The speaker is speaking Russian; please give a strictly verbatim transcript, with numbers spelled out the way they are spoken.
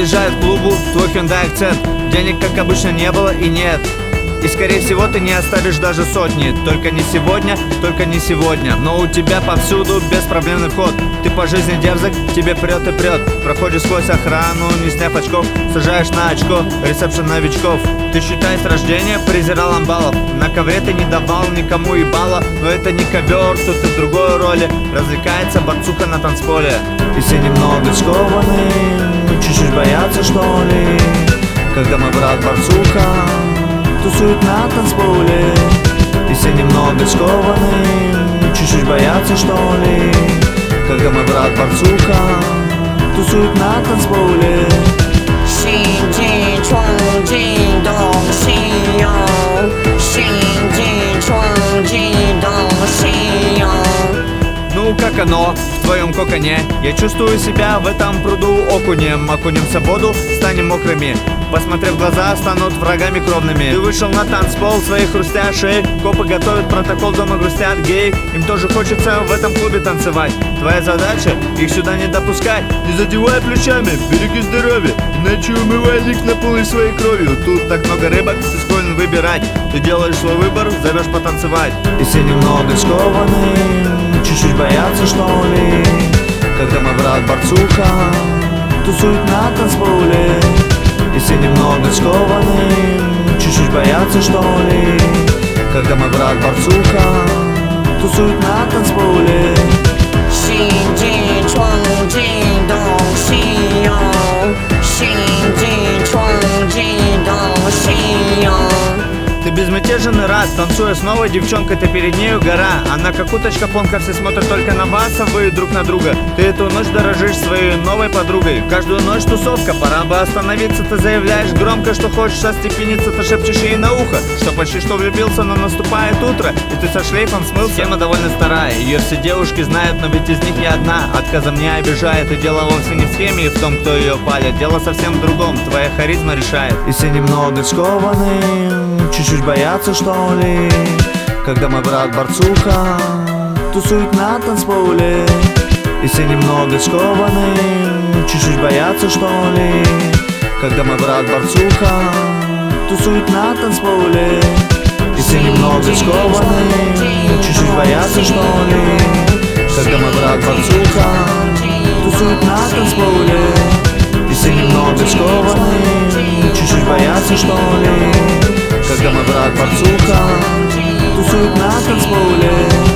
Подъезжает к клубу твой Hyundai Accent. Денег, как обычно, не было и нет. И скорее всего ты не оставишь даже сотни. Только не сегодня, только не сегодня. Но у тебя повсюду беспроблемный вход. Ты по жизни дерзок, тебе прет и прет. Проходишь сквозь охрану, не сняв очков. Сажаешь на очко ресепшн новичков. Ты, считай, с рождения презирал амбалов. На ковре ты не давал никому и балла. Но это не ковер, тут ты в другой роли. Развлекается борцуха на танцполе. И все немного скованы, чуть-чуть боятся, что ли. Когда мой брат борцуха тусует на танцполе. И все немного скованы, чуть-чуть боятся, что ли. Когда мой брат борцуха тусует на танцполе. Ну как оно в твоем коконе? Я чувствую себя в этом пруду окунем. Окунемся в воду, станем мокрыми. Посмотрев в глаза, станут врагами кровными. Ты вышел на танцпол своих хрустяшей. Копы готовят протокол, дома грустят гей. Им тоже хочется в этом клубе танцевать. Твоя задача их сюда не допускать. Не задевай плечами, береги здоровье, иначе умывальник наполнишь своей кровью. Тут так много рыбок, ты склонен выбирать. Ты делаешь свой выбор, зовешь потанцевать. И все немного скованы, чуть-чуть боятся, что ли. Когда мой брат борцуха тусует на танцполе. И все немного скованы, чуть-чуть боятся, что ли. Когда мой брат борцуха тусует на танцполе. Ты безмятежен и рад, танцуя с новой девчонкой, ты перед нею гора. Она как уточка в конкурсе смотрит только на вас, а вы друг на друга. Ты эту ночь дорожишь своей новой подругой. Каждую ночь тусовка, пора бы остановиться. Ты заявляешь громко, что хочешь остепениться. Ты шепчешь ей на ухо, что почти что влюбился, но наступает утро, и ты со шлейфом смылся. Схема довольно старая, ее все девушки знают, но ведь из них ни одна отказом не обижает. И дело вовсе не в схеме и в том, кто ее палит. Дело совсем в другом, твоя харизма решает. И все немного скованы, чуть-чуть боятся, что ли. Когда мой брат борцуха тусует на танцполе. И все немного скованы, чуть-чуть боятся, что ли. Когда мой брат борцуха тусует на танцполе. И все немного скованы, чуть-чуть боятся, что ли. Когда мой брат борцуха тусует на танцполе. И все немного скованы, чуть-чуть боятся, что ли. Когда мой брат борцуха тусует на танцполе.